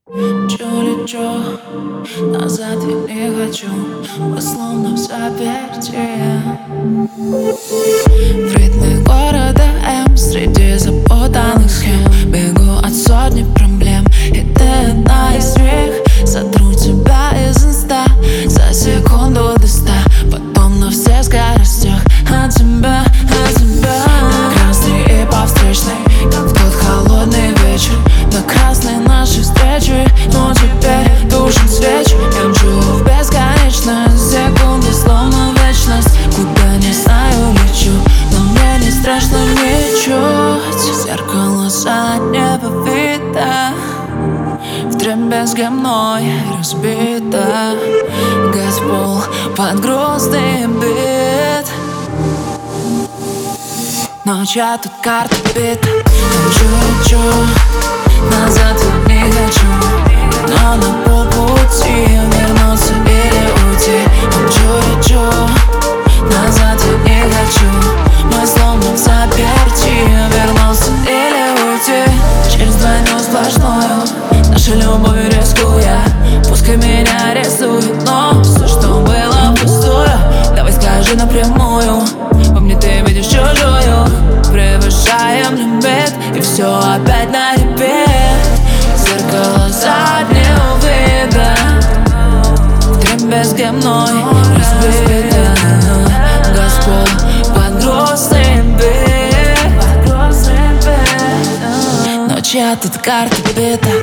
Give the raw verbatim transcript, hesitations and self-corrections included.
Лечу, лечу, назад я не хочу, мы словно в заперти. В ритме города М, среди запутанных схем, бегу от сотни проблем, и ты одна из них. Сотру тебя из инста за секунду до ста, потом на всех скоростях от тебя, от тебя. На красный и по встречной, как в тот холодный вечер. На красной нашей встречи, но теперь тушим свечи. Я мчу в бесконечность, секунды словно вечность. Куда не знаю лечу, но мне не страшно ничуть. Зеркало заднего вида вдребезги мной разбито. Газ в пол под грустный бит. Ночь, я тут карта бита. Лечу, лечу, назад я не хочу, но на полпути вернуться или уйти. Лечу, лечу, назад я не хочу, мы словно в заперти. Вернулся или уйти через двойную сплошную, наша любовь рискуя. Пускай меня арестуют, но все, что было пустую. Давай скажи напрямую, во мне ты видишь чужую. Превышаем лимит, и все опять на репит. Зеркало заднего вида вдребезги мной разбито. Газ в пол под грустный бит. Ночь, я тут карта бита.